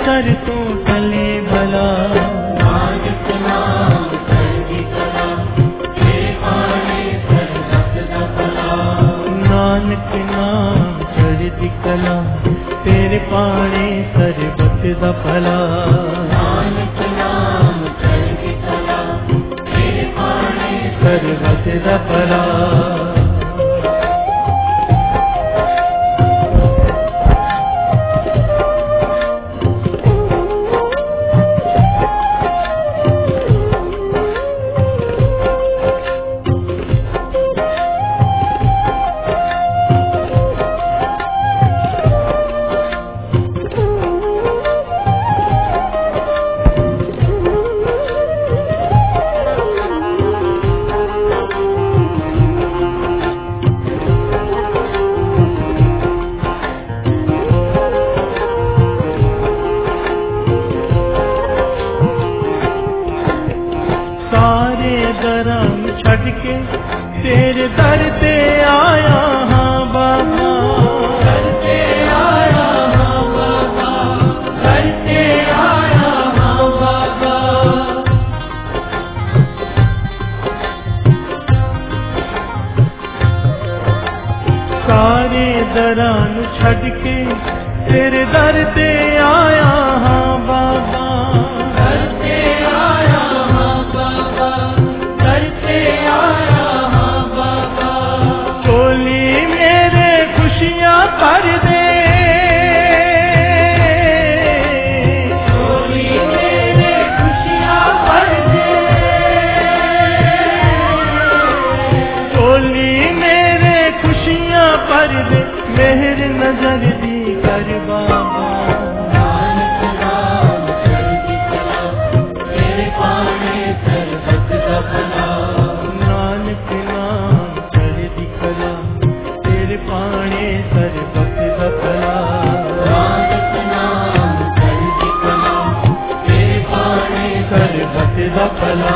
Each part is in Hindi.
कर तू टले भला। नानक नाम चढ़दी कला तेरे पाने सर्बत दा भला। नानक नाम चढ़दी कला तेरे पाने सर्बत दा भला। नानक नाम चढ़दी कला तेरे पाने सर्बत दा भला। सारे दरम छड़ के तेरे दर पे आया हाँ बाबा। दर पे आया हाँ बाबा, दर पे आया हाँ बाबा। सारे दरान छड़ के तेरे दर पे आया हाँ बाबा। दर पे आया हाँ बाबा, दर पे आया हाँ बाबा। चोली मेरे खुशियाँ भर दे। चोली मेरे खुशियाँ भर दे। चोली मेरे खुशियाँ भर दे। मेहर नजर दी कर बाबा। नानक नाम चढ़दी कला तेरे पाने सर्बत दा भला। नानक नाम चढ़दी कला तेरे पाने सर्बत दा भला। नानक नाम चढ़दी कला तेरे पाने सर्बत दा भला।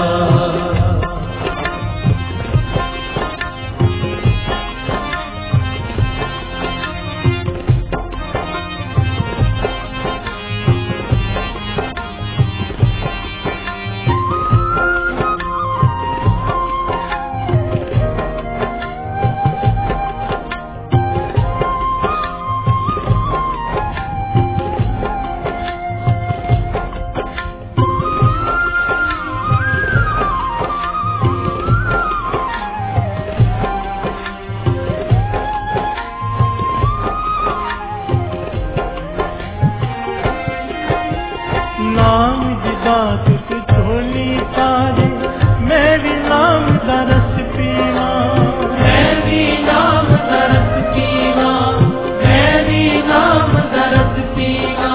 नाम जिदा तुझ झोली पारे मैं भी नाम दा रस पीवा। मैं भी नाम दा रस पीवा, मैं भी नाम दा रस पीवा।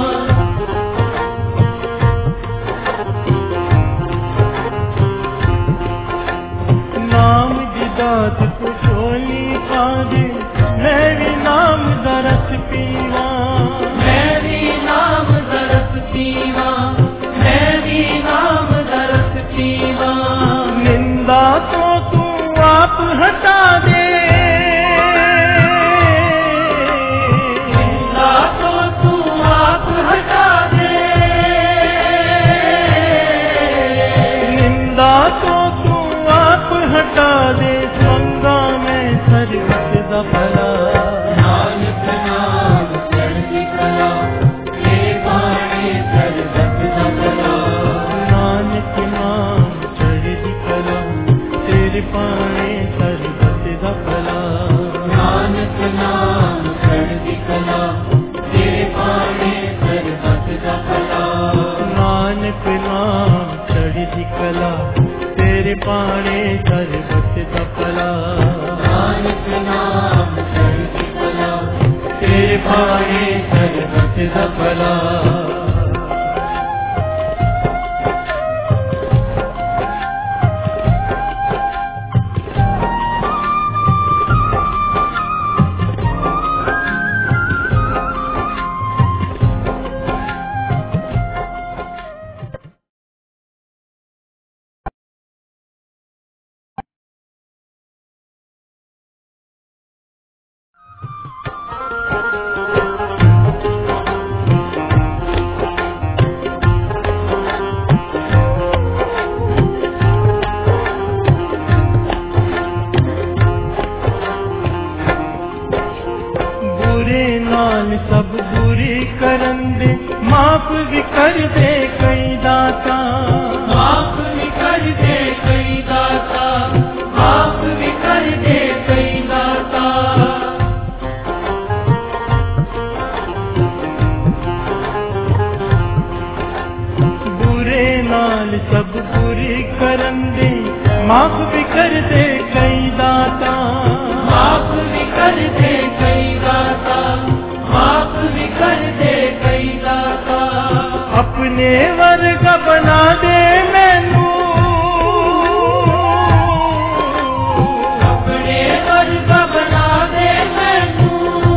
नाम जिदा तुझ झोली पारे मैं भी नाम दा रस पीवा। मैं भी नाम दा रस पीवा, मैं भी नाम दा रस पीवा। निंदा तो तू आप हटा दे। निंदा तो तू आप हटा दे। निंदा तो तू आप हटा दे। संगा में सर्बत दा भला। नानक नाम चढ़दी कला तेरे पाने सर्बत दा भला। नानक नाम चढ़दी कला तेरे पाने सर्बत दा भला। नानक नाम चढ़दी कला तेरे पाने सर्बत दा भला। नानक नाम चढ़दी कला तेरे पाने सर्बत दा भला। नानक नाम चढ़दी कला तेरे पाने सर्बत दा भला। नाल सब बुरी करन दे, माफ भी कर दे कई दाता, माफ भी कर दे कई दाता, माफ भी कर दे कई दाता। बुरे नाल सब बुरी करन दे, माफ भी कर दे कई दाता, माफ भी कर दे कई दाता, माफ भी कर दे कई दाता। अपने वर्ग बना दे मैनू, अपने वर्ग बना दे मैनू,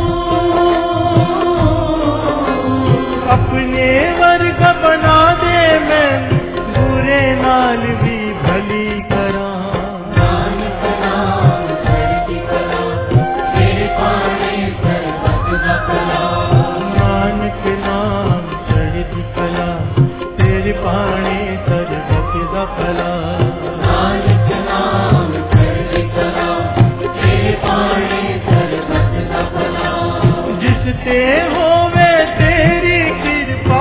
अपने वर्ग बना दे मैनू, बुरे नाल भी भली करा। नानक नाम चढ़ती कला, तेरे पाने सर्बत दा भला। नानक नाम चढ़ती कला, तेरे पाने सर्बत दा भला। नानक नाम चढ़ती कला, तेरे पाने सर्बत दा भला। जिस ते होवे तेरी कृपा,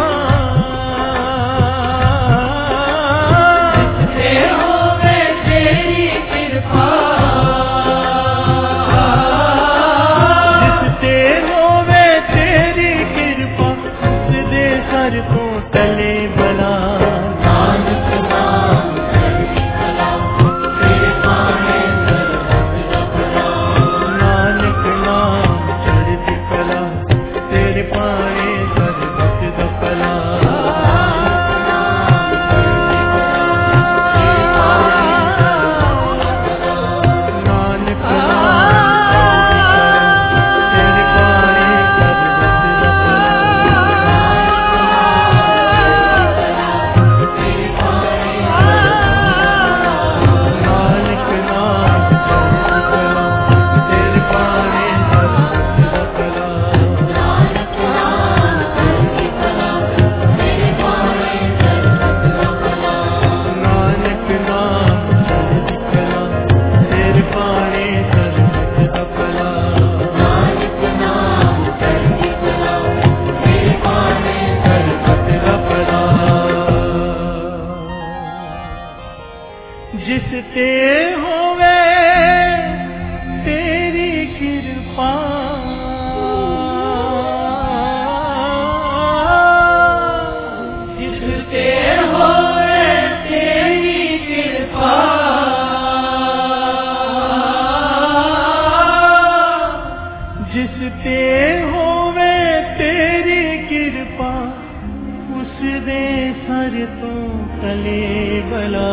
जिस ते होवे तेरी कृपा, जिस ते होवे तेरी कृपा, उस दे सर तो टले बला। नानक नाम चढ़ती कला, तेरे पाने सर्बत दा भला। नानक नाम चढ़ती कला, तेरे पाने सर्बत दा भला। नानक जिस ते होवे तेरी कृपा, जिस ते होवे तेरी कृपा, जिस ते होवे तेरी कृपा, उस दे सर तो तले बला।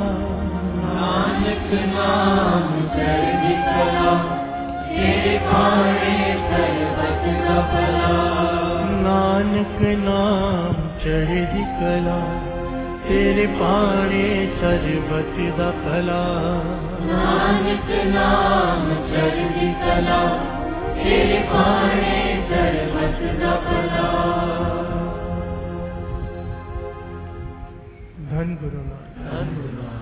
नानक नाम चढ़ती कला, तेरे पाने सर्बत दा भला। नानक नाम चढ़दी कला, तेरे पाने सर्बत दा भला। नानक नाम चढ़ती कला, तेरे पाने सर्बत दा भला। धन गुरु नानक। धन गुरु नानक।